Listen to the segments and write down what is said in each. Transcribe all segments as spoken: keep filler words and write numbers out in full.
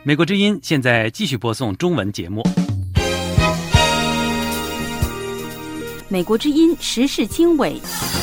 美国之音现在继续播送中文节目。 美国之音时事经纬。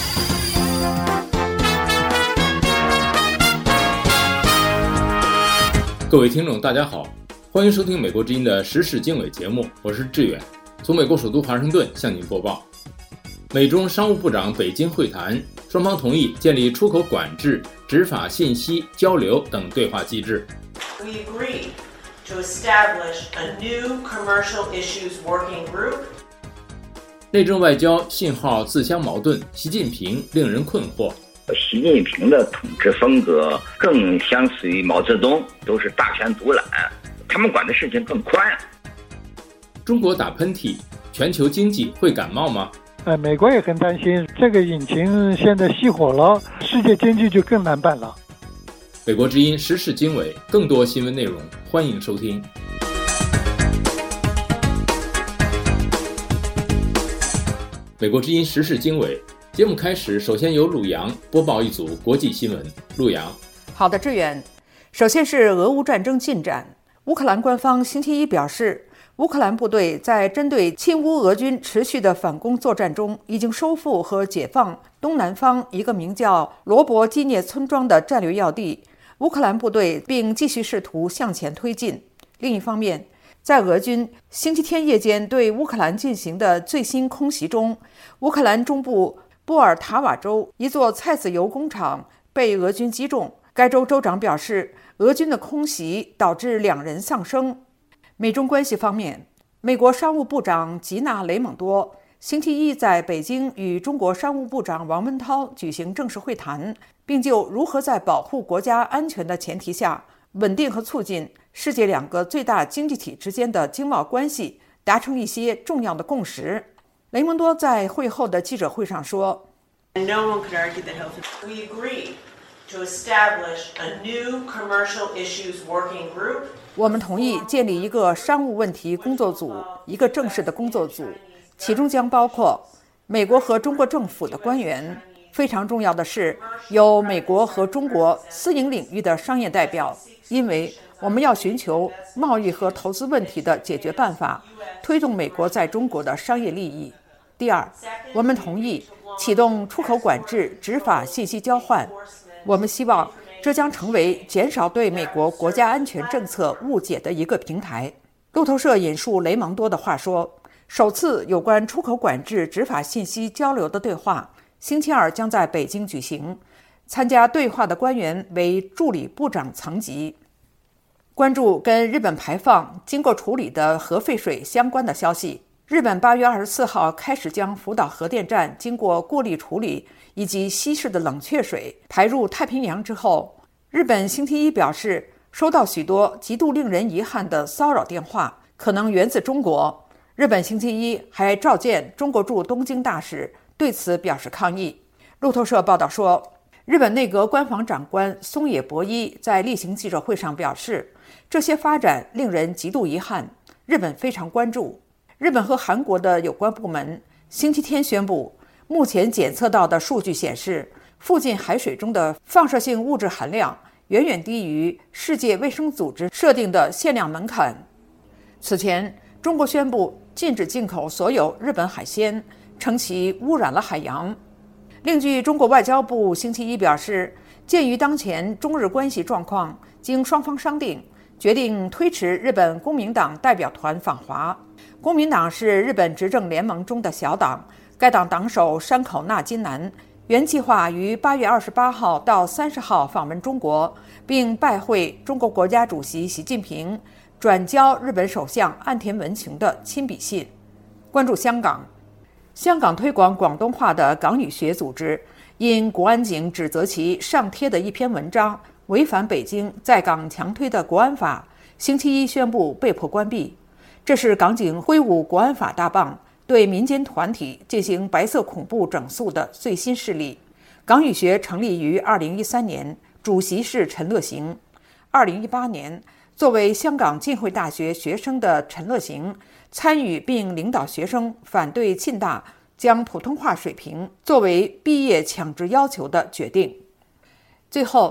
各位听众大家好，欢迎收听美国之音的时事经纬节目，我是志远，从美国首都华盛顿向您播报。美中商务部长北京会谈，双方同意建立出口管制、执法信息交流等对话机制。 We agreed to establish a new commercial issues working group. 内政外交信号自相矛盾，习近平令人困惑。 习近平的统治风格更相似于毛泽东，都是大权独揽，他们管的事情更宽。 中国打喷嚏，全球经济会感冒吗？ 呃，美国也很担心，这个引擎现在熄火了，世界经济就更难办了。 美国之音时事经纬，更多新闻内容，欢迎收听。美国之音时事经纬节目开始，首先由陆洋播报一组国际新闻。陆洋， 好的，志远。首先是俄乌战争进展。乌克兰官方星期一表示，乌克兰部队在针对亲乌俄军持续的反攻作战中，已经收复和解放东南方一个名叫罗伯基涅村庄的战略要地。乌克兰部队并继续试图向前推进。另一方面，在俄军星期天夜间对乌克兰进行的最新空袭中，乌克兰中部波尔塔瓦州一座菜籽油工厂被俄军击中。该州州长表示，俄军的空袭导致两人丧生。美中关系方面，美国商务部长吉娜·雷蒙多星期一在北京与中国商务部长王文涛举行正式会谈，并就如何在保护国家安全的前提下稳定和促进世界两个最大经济体之间的经贸关系达成一些重要的共识。雷蒙多在会后的记者会上说 No one could argue that health. We agreed to establish a new commercial issues working group. 我们同意建立一个商务问题工作组，一个正式的工作组，其中将包括美国和中国政府的官员。非常重要的是，有美国和中国私营领域的商业代表，因为我们要寻求贸易和投资问题的解决办法，推动美国在中国的商业利益。第二，我们同意启动出口管制、执法信息交换。我们希望这将成为减少对美国国家安全政策误解的一个平台。路透社引述雷蒙多的话说，首次有关出口管制、执法信息交流的对话星期二将在北京举行，参加对话的官员为助理部长层级。关注跟日本排放经过处理的核废水相关的消息，日本八月二十四号开始将福岛核电站经过过滤处理以及稀释的冷却水排入太平洋之后，日本星期一表示收到许多极度令人遗憾的骚扰电话，可能源自中国。日本星期一还召见中国驻东京大使，对此表示抗议。路透社报道说，日本内阁官房长官松野博一在例行记者会上表示，这些发展令人极度遗憾，日本非常关注。日本和韩国的有关部门星期天宣布，目前检测到的数据显示，附近海水中的放射性物质含量远远低于世界卫生组织设定的限量门槛。此前，中国宣布禁止进口所有日本海鲜，称其污染了海洋。另据中国外交部星期一表示，鉴于当前中日关系状况，经双方商定，决定推迟日本公民党代表团访华。公民党是日本执政联盟中的小党，该党党首山口那津男原计划于八月二十八号到三十号访问中国，并拜会中国国家主席习近平，转交日本首相岸田文雄的亲笔信。关注香港，香港推广广东话的港语学组织因国安警指责其上贴的一篇文章违反北京在港强推的国安法，星期一宣布被迫关闭。这是港警挥舞国安法大棒，对民间团体进行白色恐怖整肃的最新事例。港语学成立于二零一三年，主席是陈乐行。二零一八年，作为香港浸会大学学生的陈乐行参与并领导学生反对浸大将普通话水平作为毕业强制要求的决定。最后，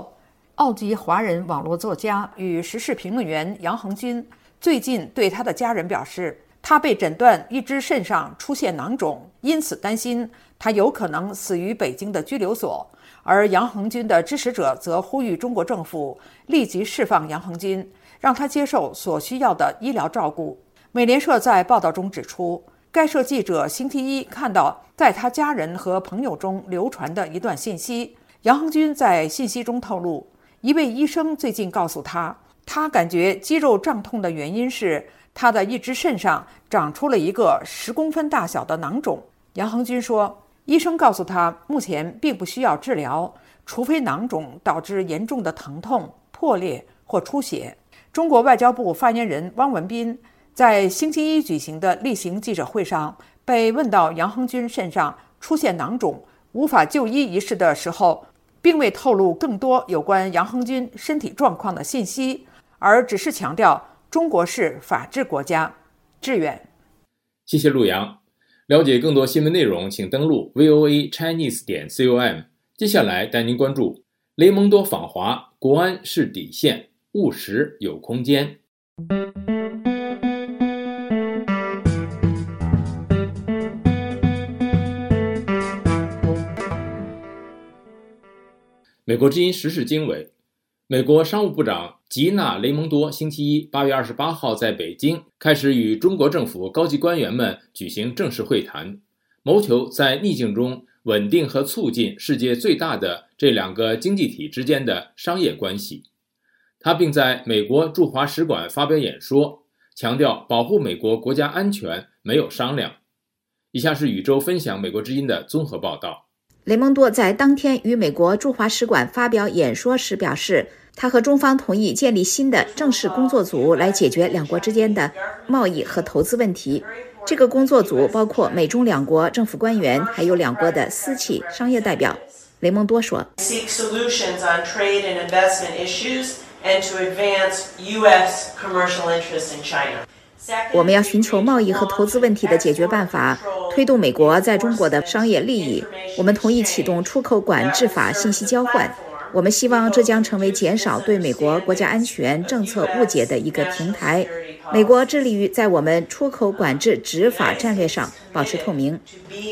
澳籍华人网络作家与时事评论员杨恒军最近对他的家人表示，他被诊断一只肾上出现囊肿，因此担心他有可能死于北京的拘留所。而杨恒军的支持者则呼吁中国政府立即释放杨恒军，让他接受所需要的医疗照顾。美联社在报道中指出，该社记者星期一看到在他家人和朋友中流传的一段信息。杨恒军在信息中透露，一位医生最近告诉他，他感觉肌肉胀痛的原因是他的一只肾上长出了一个十公分大小的囊肿。杨恒军说，医生告诉他，目前并不需要治疗，除非囊肿导致严重的疼痛、破裂或出血。中国外交部发言人汪文斌在星期一举行的例行记者会上被问到杨恒军肾上出现囊肿无法就医一事的时候，并未透露更多有关杨恒军身体状况的信息，而只是强调中国是法治国家。志远， 谢谢陆阳。了解更多新闻内容，请登录 V O A Chinese 点 com。接下来带您关注雷蒙多访华，国安是底线，务实有空间。美国之音时事经纬，美国商务部长吉娜·雷蒙多星期一八月二十八号在北京开始与中国政府高级官员们举行正式会谈，谋求在逆境中稳定和促进世界最大的这两个经济体之间的商业关系。他并在美国驻华使馆发表演说，强调保护美国国家安全没有商量。以下是宇宙分享美国之音的综合报道。 雷蒙多在当天与美国驻华使馆发表演说时表示，他和中方同意建立新的正式工作组来解决两国之间的贸易和投资问题。这个工作组包括美中两国政府官员，还有两国的私企商业代表。雷蒙多说， Seek solutions on trade and investment issues and to advance U S commercial interests in China. 我们要寻求贸易和投资问题的解决办法，推动美国在中国的商业利益。我们同意启动出口管制法信息交换，我们希望这将成为减少对美国国家安全政策误解的一个平台。美国致力于在我们出口管制执法战略上保持透明。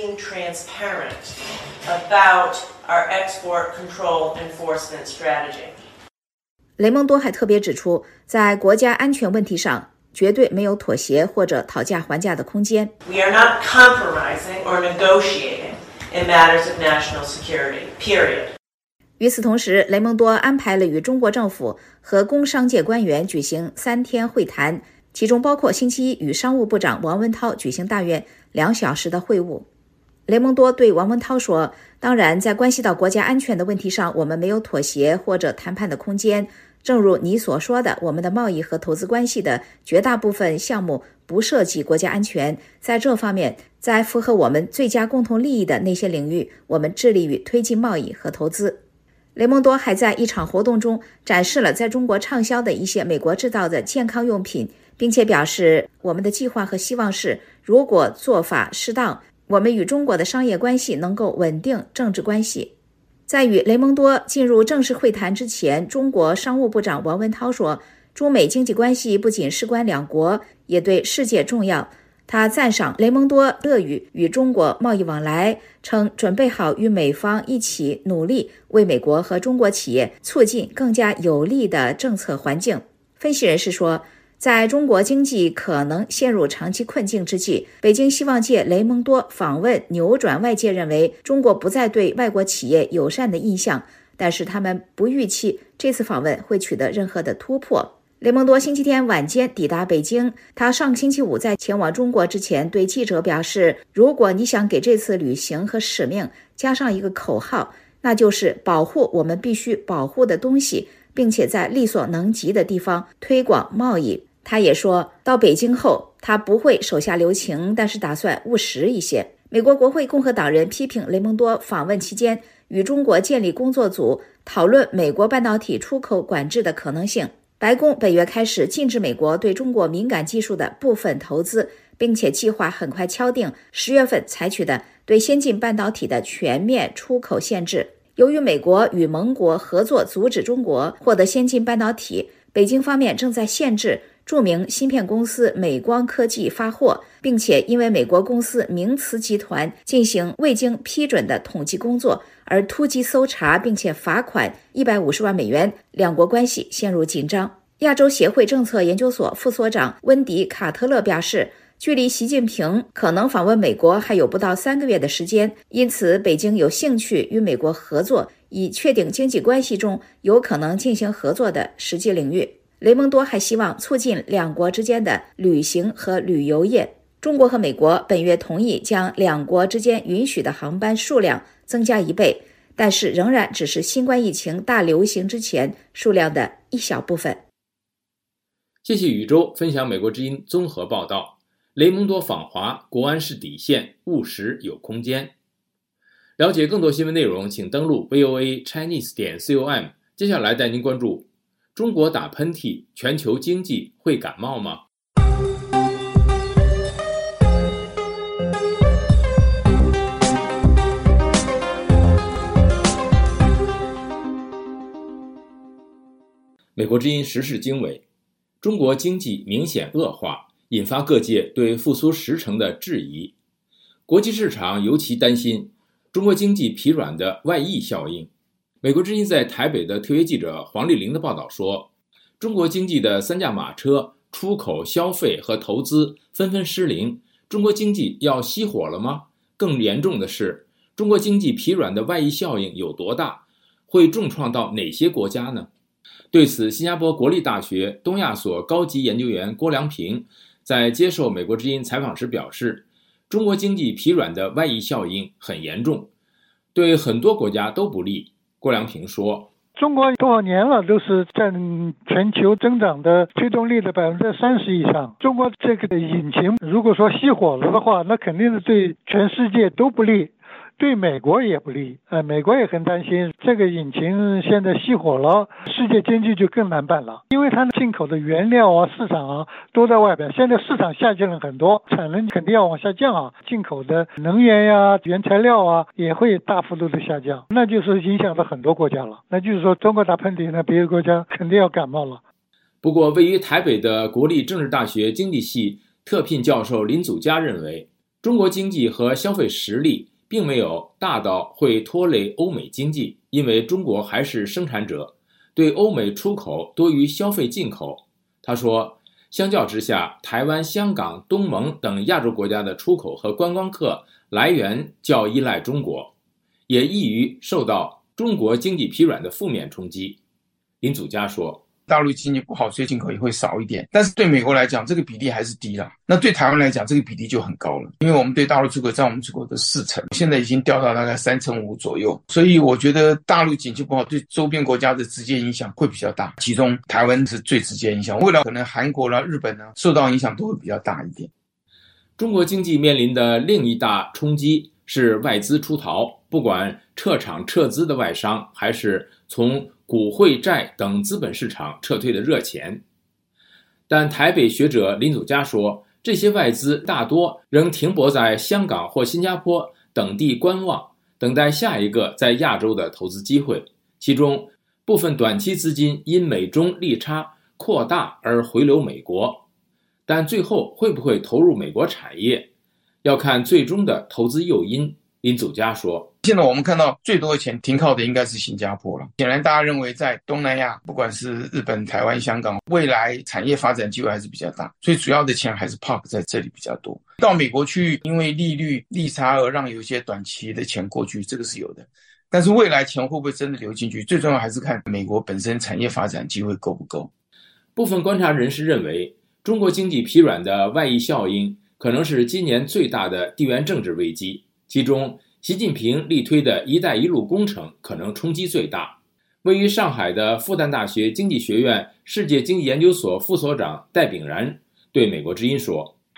雷蒙多还特别指出，在国家安全问题上绝对没有妥协或者讨价还价的空间。 We are not compromising or negotiating in matters of national security, period. 与此同时，雷蒙多安排了与中国政府和工商界官员举行三天会谈，其中包括星期一与商务部长王文涛举行大约两小时的会晤。雷蒙多对王文涛说，当然在关系到国家安全的问题上，我们没有妥协或者谈判的空间。正如你所说的，我们的贸易和投资关系的绝大部分项目不涉及国家安全。在这方面，在符合我们最佳共同利益的那些领域，我们致力于推进贸易和投资。雷蒙多还在一场活动中展示了在中国畅销的一些美国制造的健康用品，并且表示，我们的计划和希望是，如果做法适当，我们与中国的商业关系能够稳定政治关系。在与雷蒙多进入正式会谈之前，中国商务部长王文涛说，中美经济关系不仅事关两国，也对世界重要。他赞赏雷蒙多乐于与中国贸易往来，称准备好与美方一起努力，为美国和中国企业促进更加有利的政策环境。分析人士说，在中国经济可能陷入长期困境之际，北京希望借雷蒙多访问扭转外界认为中国不再对外国企业友善的印象，但是他们不预期这次访问会取得任何的突破。雷蒙多星期天晚间抵达北京，他上星期五在前往中国之前对记者表示，如果你想给这次旅行和使命加上一个口号，那就是保护我们必须保护的东西，并且在力所能及的地方推广贸易。他也说，到北京后他不会手下留情，但是打算务实一些。美国国会共和党人批评雷蒙多访问期间与中国建立工作组，讨论美国半导体出口管制的可能性。白宫本月开始禁止美国对中国敏感技术的部分投资，并且计划很快敲定十月份采取的对先进半导体的全面出口限制。 由于美国与盟国合作阻止中国获得先进半导体，北京方面正在限制著名芯片公司美光科技发货，并且因为美国公司明磁集团进行未经批准的统计工作而突击搜查，并且罚款一百五十万美元，两国关系陷入紧张。亚洲协会政策研究所副所长温迪·卡特勒表示，距离习近平可能访问美国还有不到三个月的时间，因此北京有兴趣与美国合作，以确定经济关系中有可能进行合作的实际领域。雷蒙多还希望促进两国之间的旅行和旅游业。中国和美国本月同意将两国之间允许的航班数量增加一倍，但是仍然只是新冠疫情大流行之前数量的一小部分。 谢谢宇宙分享美国之音综合报道。雷蒙多访华，国安是底线，务实有空间。了解更多新闻内容，请登录 V O A Chinese 点 com。接下来带您关注：中国打喷嚏，全球经济会感冒吗？美国之音时事经纬，中国经济明显恶化，引发各界对复苏时程的质疑。国际市场尤其担心中国经济疲软的外溢效应。美国之音在台北的特约记者黄丽玲的报道说，中国经济的三驾马车出口、消费和投资纷纷失灵，中国经济要熄火了吗？更严重的是，中国经济疲软的外溢效应有多大？会重创到哪些国家呢？对此，新加坡国立大学东亚所高级研究员郭良平在接受美国之音采访时表示，中国经济疲软的外溢效应很严重，对很多国家都不利。郭良平说， 中国多少年了都是占全球增长的推动力的百分之三十以上。中国这个引擎如果说熄火了的话，那肯定是对全世界都不利，对美国也不利。呃，美国也很担心这个引擎现在熄火了，世界经济就更难办了，因为它进口的原料啊、市场啊都在外边，现在市场下降了很多，产能肯定要往下降啊，进口的能源呀、原材料啊也会大幅度的下降，那就是影响到很多国家了。那就是说，中国打喷嚏，那别的国家肯定要感冒了。 不过，位于台北的国立政治大学经济系特聘教授林祖嘉认为，中国经济和消费实力并没有大到会拖累欧美经济，因为中国还是生产者，对欧美出口多于消费进口。他说，相较之下，台湾、香港、东盟等亚洲国家的出口和观光客来源较依赖中国，也易于受到中国经济疲软的负面冲击。林祖嘉说， 大陆经济不好，所以进口也会少一点，但是对美国来讲，这个比例还是低了。那对台湾来讲，这个比例就很高了，因为我们对大陆出口占我们出口的四成，现在已经掉到大概三成五左右。所以我觉得大陆经济不好，对周边国家的直接影响会比较大，其中台湾是最直接影响，未来可能韩国啦、日本呢受到影响都会比较大一点。 中国经济面临的另一大冲击是外资出逃，不管撤厂撤资的外商，还是从股汇债等资本市场撤退的热钱。但台北学者林祖嘉说，这些外资大多仍停泊在香港或新加坡等地观望，等待下一个在亚洲的投资机会，其中部分短期资金因美中利差扩大而回流美国，但最后会不会投入美国产业，要看最终的投资诱因。林祖嘉说， 现在我们看到最多的钱停靠的应该是新加坡了。显然大家认为在东南亚，不管是日本、台湾、香港，未来产业发展机会还是比较大，所以主要的钱还是 park 在这里比较多。到美国去，因为利率利差而让有一些短期的钱过去，这个是有的。但是未来钱会不会真的流进去，最重要还是看美国本身产业发展机会够不够。 部分观察人士认为，中国经济疲软的外溢效应可能是今年最大的地缘政治危机，其中习近平力推的一带一路工程可能冲击最大。位于上海的复旦大学经济学院世界经济研究所副所长戴炳然对美国之音说，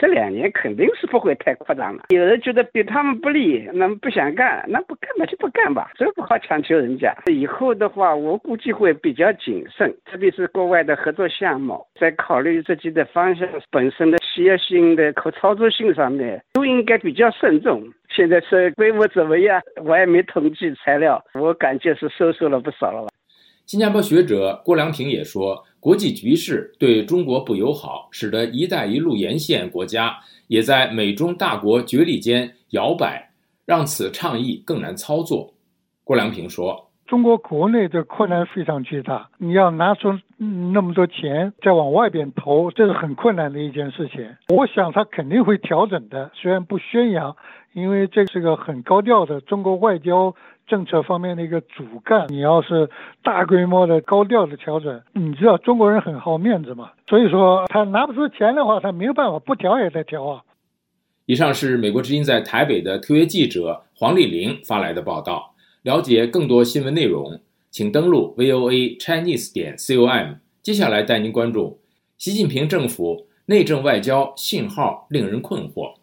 这两年肯定是不会太扩张了。有人觉得对他们不利，那么不想干，那不干嘛就不干吧，这不好强求人家。以后的话，我估计会比较谨慎，特别是国外的合作项目，在考虑自己的方向本身的企业性的可操作性上面，都应该比较慎重。现在是规模怎么样，我也没统计材料，我感觉是收缩了不少了吧。 新加坡学者郭良平也说，国际局势对中国不友好，使得一带一路沿线国家也在美中大国角力间摇摆，让此倡议更难操作。郭良平说， 中国国内的困难非常巨大，你要拿出那么多钱再往外边投，这是很困难的一件事情。我想他肯定会调整的，虽然不宣扬，因为这是个很高调的中国外交政策方面的一个主干。你要是大规模的高调的调整，你知道中国人很好面子嘛，所以说他拿不出钱的话，他没有办法，不调也得调啊。 以上是美国之音在台北的特约记者黄丽玲发来的报道。了解更多新闻内容，请登录 V O A Chinese 点 com。接下来带您关注习近平政府内政外交信号令人困惑。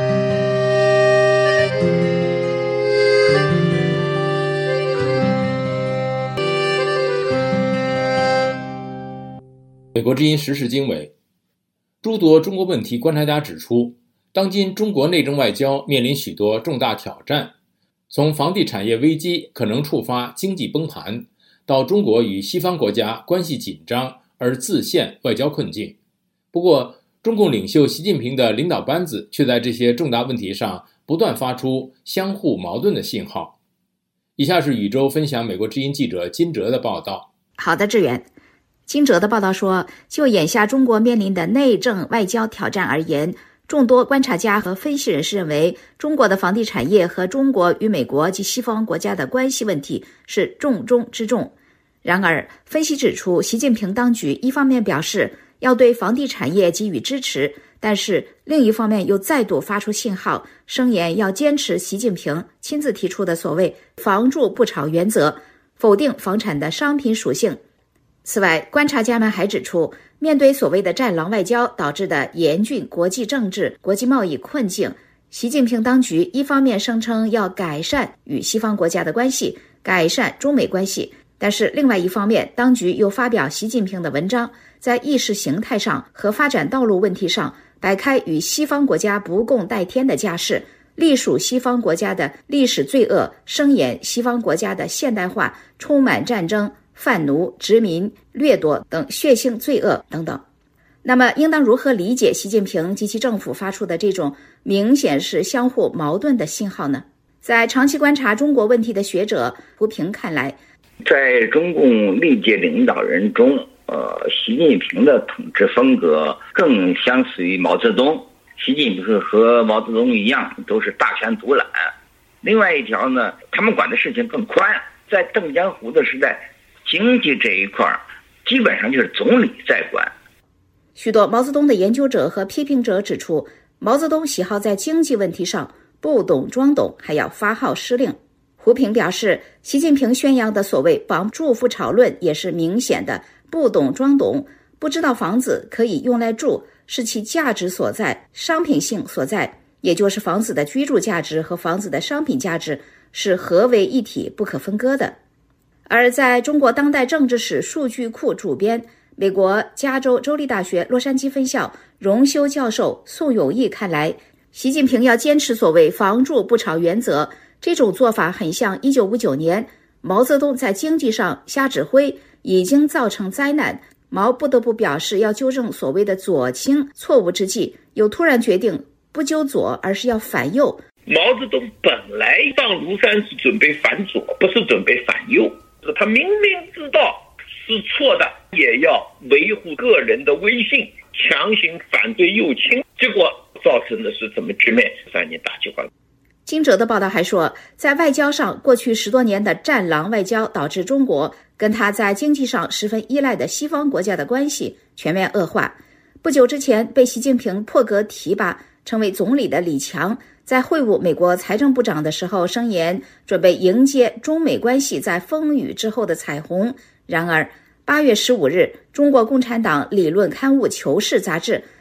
美国之音时事经纬，诸多中国问题观察家指出，当今中国内政外交面临许多重大挑战。从房地产业危机可能触发经济崩盘，到中国与西方国家关系紧张而自陷外交困境。不过，中共领袖习近平的领导班子却在这些重大问题上不断发出相互矛盾的信号。以下是宇宙分享美国之音记者金哲的报道。 好的，志远。金哲的报道说，就眼下中国面临的内政外交挑战而言，众多观察家和分析人士认为，中国的房地产业和中国与美国及西方国家的关系问题是重中之重。然而，分析指出，习近平当局一方面表示要对房地产业给予支持，但是另一方面又再度发出信号，声言要坚持习近平亲自提出的所谓“房住不炒”原则，否定房产的商品属性。此外，观察家们还指出，面对所谓的战狼外交导致的严峻国际政治、国际贸易困境，习近平当局一方面声称要改善与西方国家的关系，改善中美关系，但是另外一方面，当局又发表习近平的文章，在意识形态上和发展道路问题上摆开与西方国家不共戴天的架势，隶属西方国家的历史罪恶，声言西方国家的现代化充满战争、贩奴、殖民、掠夺等血腥罪恶等等。那么应当如何理解习近平及其政府发出的这种明显是相互矛盾的信号呢？在长期观察中国问题的学者胡平看来， 在中共历届领导人中，呃，习近平的统治风格更相似于毛泽东。习近平和毛泽东一样，都是大权独揽。另外一条呢，他们管的事情更宽。在邓江湖的时代，经济这一块基本上就是总理在管。 许多毛泽东的研究者和批评者指出，毛泽东喜好在经济问题上不懂装懂，还要发号施令。胡平表示，习近平宣扬的所谓房住不炒论也是明显的不懂装懂，不知道房子可以用来住，是其价值所在，商品性所在，也就是房子的居住价值和房子的商品价值是合为一体不可分割的。而在中国当代政治史数据库主编、美国加州州立大学洛杉矶分校荣休教授宋永毅看来，习近平要坚持所谓房住不炒原则，这种做法很像一九五九年毛泽东在经济上瞎指挥，已经造成灾难，毛不得不表示要纠正所谓的左倾错误之际，又突然决定不纠左，而是要反右。 毛泽东本来上庐山是准备反左，不是准备反右，他明明知道是错的，也要维护个人的威信，强行反对右倾，结果造成的是怎么局面？三年大计划。 金哲的报道还说，在外交上，过去十多年的战狼外交导致中国跟他在经济上十分依赖的西方国家的关系全面恶化。不久之前被习近平破格提拔成为总理的李强，在会晤美国财政部长的时候声言准备迎接中美关系在风雨之后的彩虹。然而八月十五日，中国共产党理论刊物《求是》杂志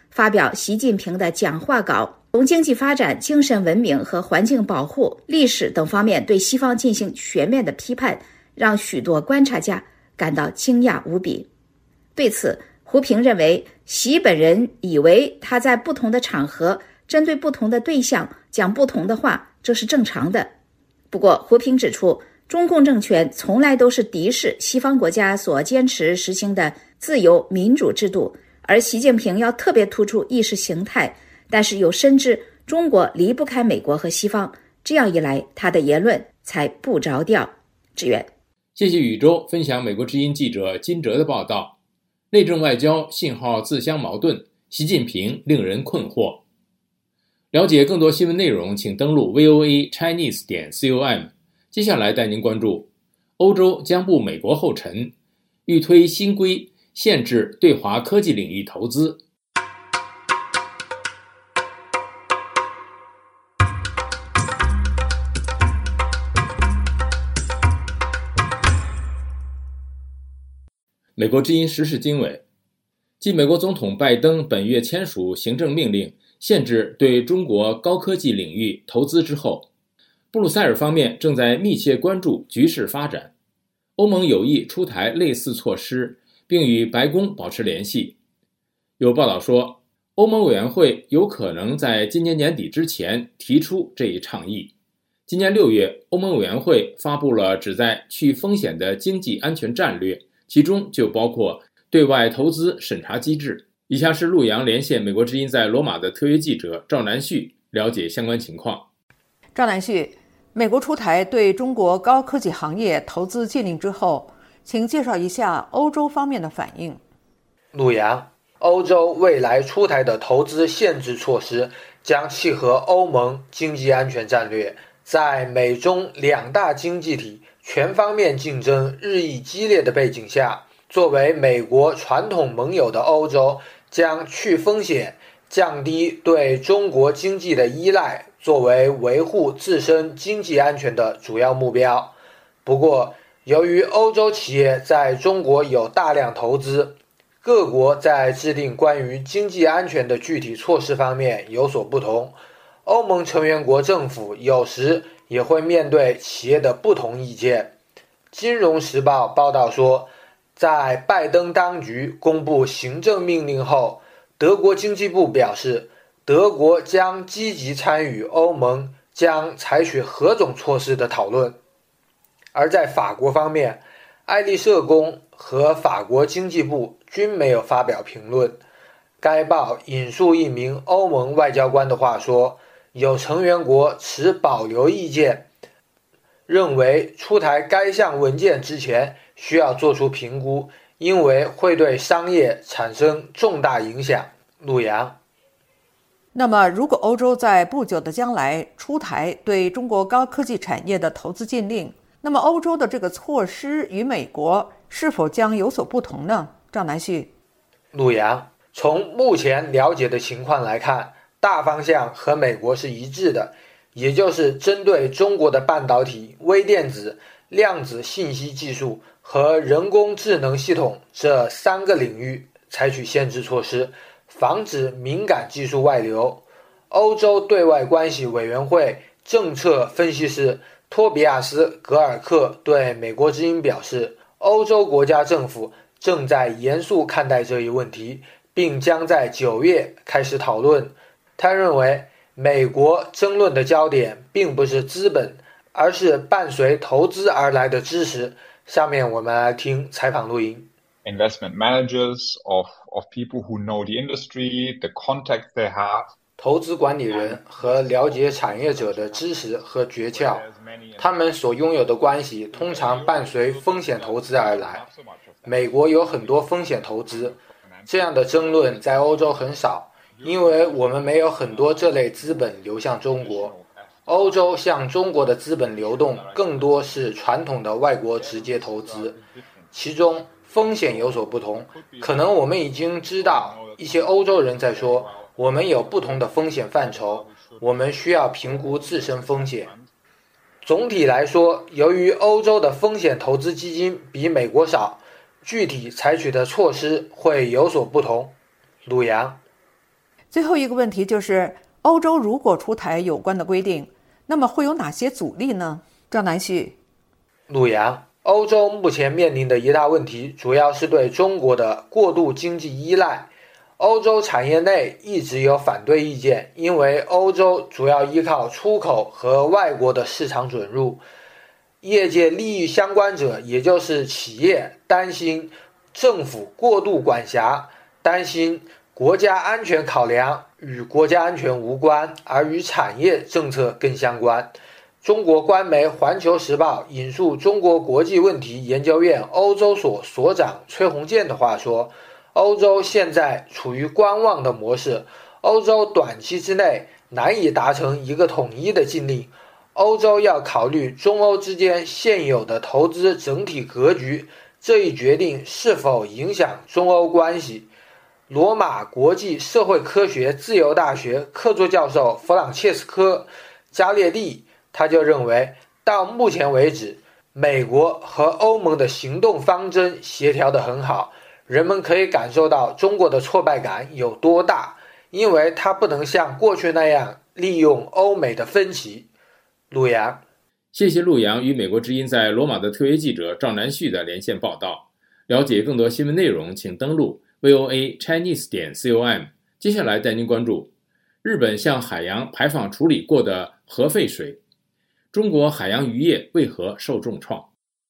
发表习近平的讲话稿，从经济发展、精神文明和环境保护、历史等方面对西方进行全面的批判，让许多观察家感到惊讶无比。对此，胡平认为，习本人以为他在不同的场合针对不同的对象讲不同的话，这是正常的。不过，胡平指出，中共政权从来都是敌视西方国家所坚持实行的自由民主制度，而习近平要特别突出意识形态，但是又深知中国离不开美国和西方，这样一来，他的言论才不着调。志远， 谢谢宇宙分享美国之音记者金哲的报道。内政外交信号自相矛盾，习近平令人困惑。了解更多新闻内容，请登录 V O A Chinese 点 com。接下来带您关注：欧洲将步美国后尘，欲推新规限制对华科技领域投资。美国之音时事经纬，继美国总统拜登本月签署行政命令，限制对中国高科技领域投资之后，布鲁塞尔方面正在密切关注局势发展。欧盟有意出台类似措施，并与白宫保持联系。有报道说，欧盟委员会有可能在今年年底之前提出这一倡议。今年六月，欧盟委员会发布了旨在去风险的经济安全战略，其中就包括对外投资审查机制。以下是陆洋连线美国之音在罗马的特约记者赵南旭，了解相关情况。 赵南旭，美国出台对中国高科技行业投资禁令之后，请介绍一下欧洲方面的反应。 陆洋，欧洲未来出台的投资限制措施将契合欧盟经济安全战略，在美中两大经济体全方面竞争日益激烈的背景下，作为美国传统盟友的欧洲将去风险、降低对中国经济的依赖作为维护自身经济安全的主要目标。不过，由于欧洲企业在中国有大量投资，各国在制定关于经济安全的具体措施方面有所不同，欧盟成员国政府有时也会面对企业的不同意见。金融时报报道说，在拜登当局公布行政命令后，德国经济部表示，德国将积极参与欧盟将采取何种措施的讨论。而在法国方面，爱丽舍宫和法国经济部均没有发表评论。该报引述一名欧盟外交官的话说，有成员国持保留意见，认为出台该项文件之前需要做出评估，因为会对商业产生重大影响。陆洋， 那么如果欧洲在不久的将来出台对中国高科技产业的投资禁令，那么欧洲的这个措施与美国是否将有所不同呢？赵南旭， 陆洋，从目前了解的情况来看，大方向和美国是一致的，也就是针对中国的半导体、微电子、量子信息技术和人工智能系统这三个领域采取限制措施，防止敏感技术外流。欧洲对外关系委员会政策分析师托比亚斯·格尔克对美国之音表示，欧洲国家政府正在严肃看待这一问题，并将在九月开始讨论。他认为，美国争论的焦点并不是资本，而是伴随投资而来的支持。下面我们来听采访录音。 Investment managers of, of people who know the industry, the contacts they have. 投资管理人和了解产业者的知识和诀窍，他们所拥有的关系通常伴随风险投资而来。美国有很多风险投资，这样的争论在欧洲很少，因为我们没有很多这类资本流向中国。欧洲向中国的资本流动更多是传统的外国直接投资，其中风险有所不同。可能我们已经知道，一些欧洲人在说，我们有不同的风险范畴，我们需要评估自身风险。总体来说，由于欧洲的风险投资基金比美国少，具体采取的措施会有所不同。陆洋， 最后一个问题就是，欧洲如果出台有关的规定，那么会有哪些阻力呢？赵南旭。 陆阳，欧洲目前面临的一大问题，主要是对中国的过度经济依赖。欧洲产业内一直有反对意见，因为欧洲主要依靠出口和外国的市场准入。业界利益相关者，也就是企业，担心政府过度管辖，担心国家安全考量与国家安全无关，而与产业政策更相关。中国官媒《环球时报》引述中国国际问题研究院欧洲所所长崔洪建的话说，欧洲现在处于观望的模式，欧洲短期之内难以达成一个统一的禁令，欧洲要考虑中欧之间现有的投资整体格局，这一决定是否影响中欧关系。罗马国际社会科学自由大学客座教授弗朗切斯科·加列蒂他就认为，到目前为止，美国和欧盟的行动方针协调得很好，人们可以感受到中国的挫败感有多大，因为它不能像过去那样利用欧美的分歧。陆阳， 谢谢陆阳与美国之音在罗马的特约记者赵南旭的连线报道。了解更多新闻内容，请登录 V O A Chinese 点 com。接下来带您关注日本向海洋排放处理过的核废水。中国海洋渔业为何受重创？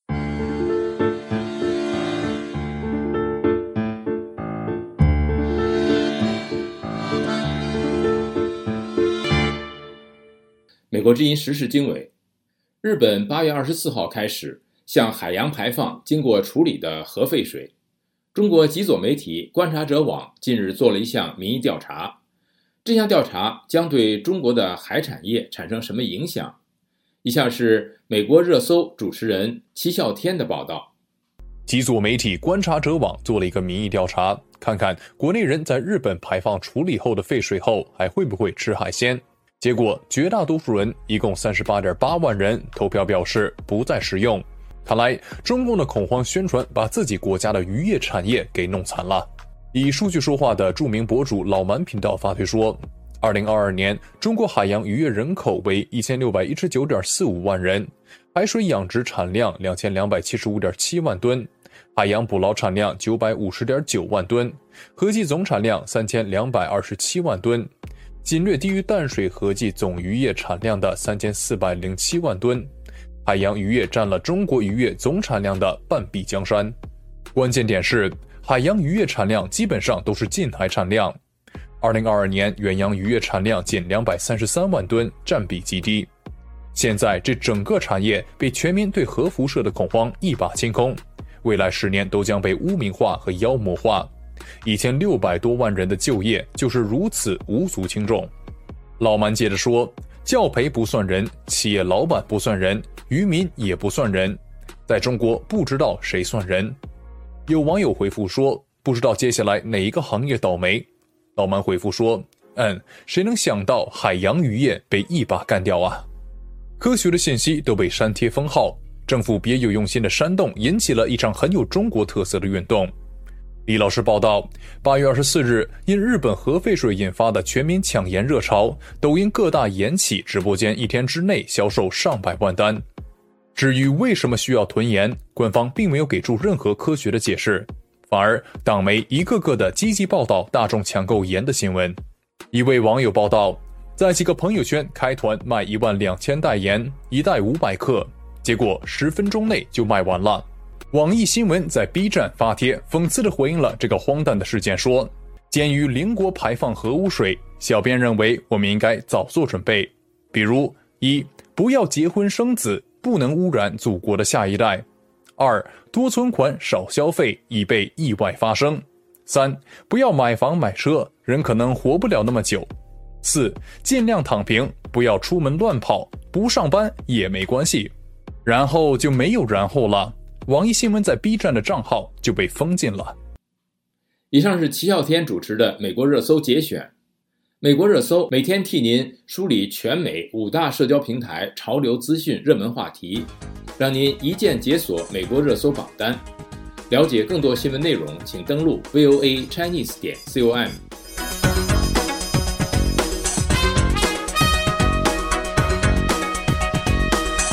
美国之音时事经纬，日本八月二十四号开始向海洋排放经过处理的核废水。中国极左媒体观察者网近日做了一项民意调查，这项调查将对中国的海产业产生什么影响？以下是美国热搜主持人戚孝天的报道。 极左媒体观察者网做了一个民意调查，看看国内人在日本排放处理后的废水后还会不会吃海鲜。结果绝大多数人，一共 三十八点八万人投票表示不再食用。看来中共的恐慌宣传把自己国家的渔业产业给弄惨了。以数据说话的著名博主老蛮频道发推说，二零二二年中国海洋渔业人口为 一千六百一十九点四五万人，海水养殖产量 两千两百七十五点七万吨，海洋捕捞产量 九百五十点九万吨，合计总产量 三千两百二十七万吨，仅略低于淡水合计总渔业产量的三千四百零七万吨，海洋渔业占了中国渔业总产量的半壁江山。关键点是，海洋渔业产量基本上都是近海产量。二零二二年远洋渔业产量仅两百三十三万吨，占比极低。现在这整个产业被全民对核辐射的恐慌一把清空，未来十年都将被污名化和妖魔化。一千六百多万人的就业就是如此无足轻重。老蛮接着说，教培不算人，企业老板不算人，渔民也不算人，在中国不知道谁算人。有网友回复说，不知道接下来哪一个行业倒霉。老蛮回复说，嗯，谁能想到海洋渔业被一把干掉啊？科学的信息都被删帖封号，政府别有用心的煽动引起了一场很有中国特色的运动。李老师报道，八月二十四日，因日本核废水引发的全民抢盐热潮，抖音各大盐企直播间一天之内销售上百万单。至于为什么需要囤盐，官方并没有给出任何科学的解释，反而党媒一个个的积极报道大众抢购盐的新闻。一位网友报道，在几个朋友圈开团卖一万两千袋盐，一袋五百克，结果十分钟内就卖完了。网易新闻在 B 站发帖讽刺地回应了这个荒诞的事件，说，鉴于邻国排放核污水，小编认为我们应该早做准备，比如一，不要结婚生子，不能污染祖国的下一代；二，多存款少消费，以备意外发生；三，不要买房买车，人可能活不了那么久；四，尽量躺平，不要出门乱跑，不上班也没关系。然后就没有然后了，网易新闻在 B 站的账号就被封禁了。 以上是齐孝天主持的美国热搜节选。美国热搜每天替您梳理全美五大社交平台潮流资讯热门话题，让您一键解锁美国热搜榜单。了解更多新闻内容，请登录 V O A Chinese 点 com。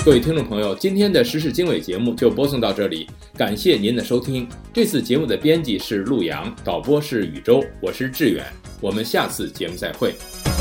各位听众朋友，今天的时事经纬节目就播送到这里，感谢您的收听。这次节目的编辑是陆阳，导播是宇宙，我是志远，我们下次节目再会。